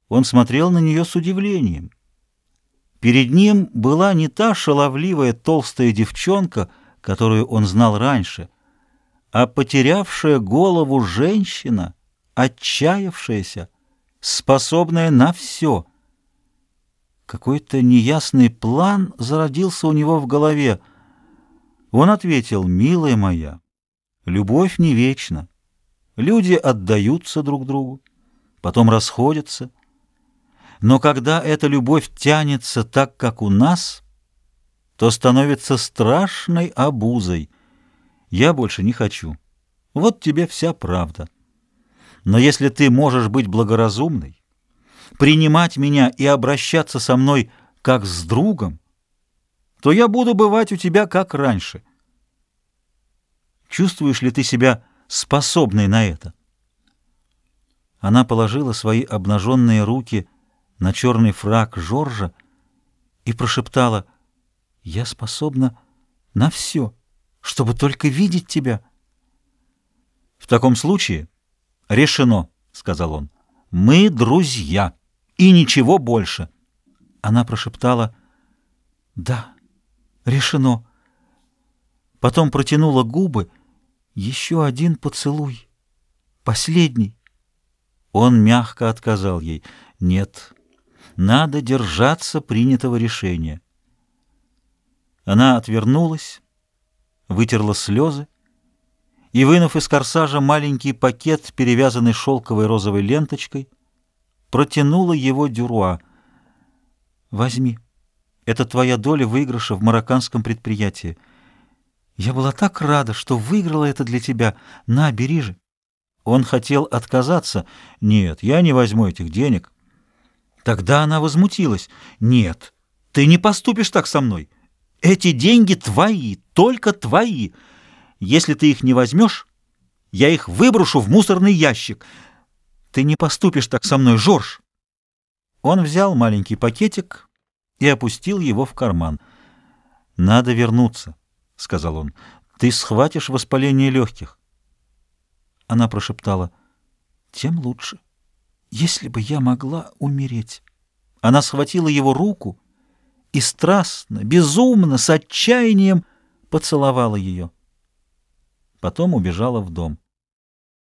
Он смотрел на нее с удивлением. Перед ним была не та шаловливая толстая девчонка, которую он знал раньше, а потерявшая голову женщина, отчаявшаяся, способная на все. Какой-то неясный план зародился у него в голове. Он ответил: «Милая моя, любовь не вечна. Люди отдаются друг другу, потом расходятся. Но когда эта любовь тянется так, как у нас, то становится страшной обузой. Я больше не хочу. Вот тебе вся правда. Но если ты можешь быть благоразумной, принимать меня и обращаться со мной как с другом, то я буду бывать у тебя как раньше. Чувствуешь ли ты себя способной на это?» Она положила свои обнаженные руки на черный фрак Жоржа и прошептала: «Я способна на все, чтобы только видеть тебя». «В таком случае решено», — сказал он. «Мы друзья, и ничего больше». Она прошептала: «Да, решено». Потом протянула губы: «Еще один поцелуй, последний». Он мягко отказал ей: «Нет, надо держаться принятого решения». Она отвернулась, вытерла слезы и, вынув из корсажа маленький пакет, перевязанный шелковой розовой ленточкой, протянула его Дюруа. «Возьми, это твоя доля выигрыша в марокканском предприятии. Я была так рада, что выиграла это для тебя. На, бери же». Он хотел отказаться. «Нет, я не возьму этих денег». Тогда она возмутилась. «Нет, ты не поступишь так со мной. Эти деньги твои, только твои. Если ты их не возьмешь, я их выброшу в мусорный ящик. Ты не поступишь так со мной, Жорж». Он взял маленький пакетик и опустил его в карман. «Надо вернуться», — сказал он. «Ты схватишь воспаление легких». Она прошептала: «Тем лучше. Если бы я могла умереть». Она схватила его руку и страстно, безумно, с отчаянием поцеловала ее. Потом убежала в дом.